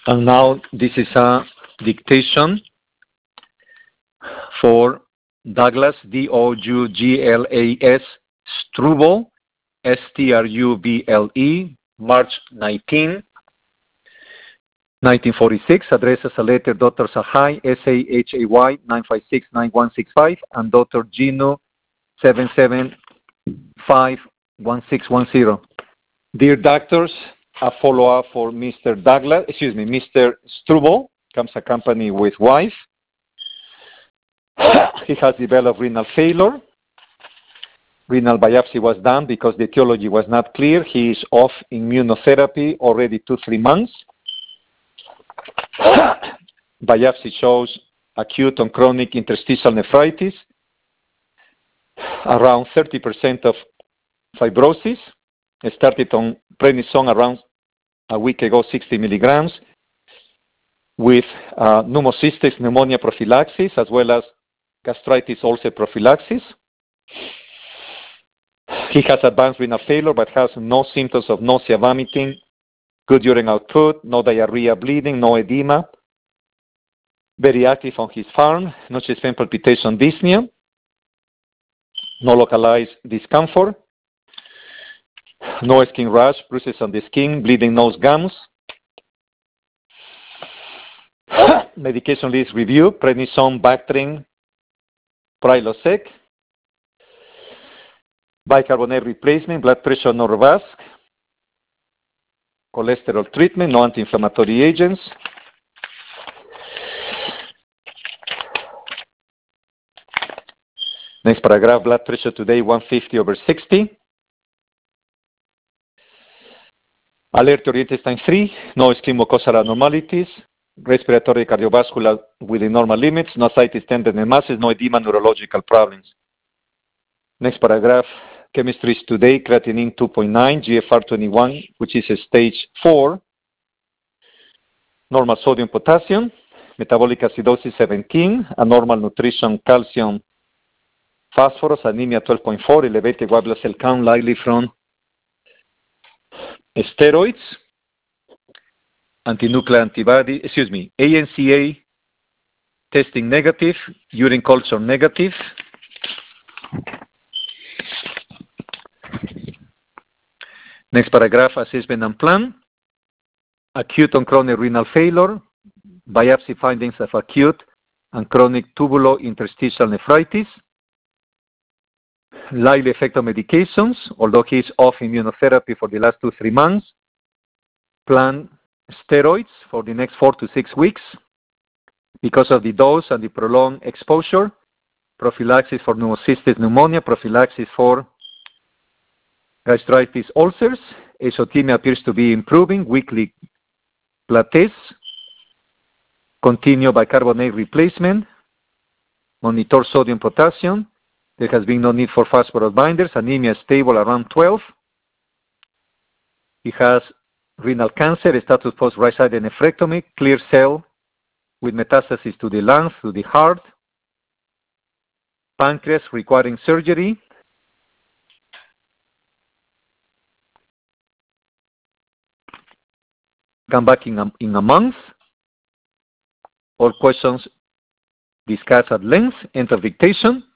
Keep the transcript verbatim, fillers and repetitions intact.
And now this is a dictation for Douglas, D O U G L A S, Struble, S T R U B L E, March nineteenth, nineteen forty-six, addresses a letter Doctor Sahay, S A H A Y, nine five six nine one six five, and Doctor Gino, seven seven five one six one zero. Dear doctors, a follow-up for Mister Douglas, excuse me, Mister Struble, comes accompanied with wife. He has developed renal failure. Renal biopsy was done because the etiology was not clear. He is off immunotherapy already two, three months. Biopsy shows acute and chronic interstitial nephritis, around thirty percent of fibrosis. It started on prednisone around a week ago, sixty milligrams, with uh, pneumocystis pneumonia prophylaxis, as well as gastritis ulcer prophylaxis. He has advanced renal failure, but has no symptoms of nausea, vomiting, good urine output, no diarrhea, bleeding, no edema. Very active on his farm, no chest pain, palpitation, dyspnea, no localized discomfort, no skin rash, bruises on the skin, bleeding nose, gums. Medication list review: prednisone, Bactrim, Prilosec, bicarbonate replacement, blood pressure, Norvasc, cholesterol treatment, no anti-inflammatory agents. Next paragraph, blood pressure today one fifty over sixty. Alert to intestine three, no skin mucosal abnormalities, respiratory cardiovascular within normal limits, no ascites, tenderness masses, no edema, neurological problems. Next paragraph, chemistry is today, creatinine two point nine, G F R twenty-one, which is a stage four, normal sodium, potassium, metabolic acidosis seventeen, abnormal nutrition, calcium, phosphorus, anemia twelve point four, elevated white blood cell count, likely from steroids, antinuclear antibody, excuse me, A N C A testing negative, urine culture negative. Next paragraph, assessment and plan. Acute and chronic renal failure, biopsy findings of acute and chronic tubulointerstitial nephritis, likely effect of medications, although he is off immunotherapy for the last two, three months. Plan steroids for the next four to six weeks because of the dose and the prolonged exposure. Prophylaxis for pneumocystis pneumonia, prophylaxis for gastritis ulcers. Azotemia appears to be improving. Weekly blood tests. Continue bicarbonate replacement. Monitor sodium, potassium. There has been no need for phosphorus binders. Anemia stable around twelve. He has renal cancer, status post right-sided nephrectomy, clear cell with metastasis to the lungs, to the heart. Pancreas requiring surgery. Come back in a, in a month. All questions discussed at length. End of dictation.